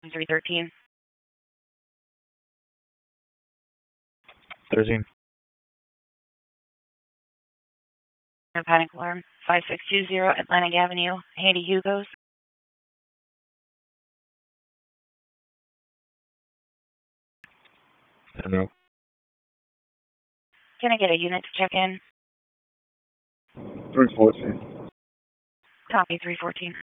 313. 13. Panic alarm. 5620 Atlantic Avenue, Handy Hugo's. No. Can I get a unit to check in? 314. Copy 314.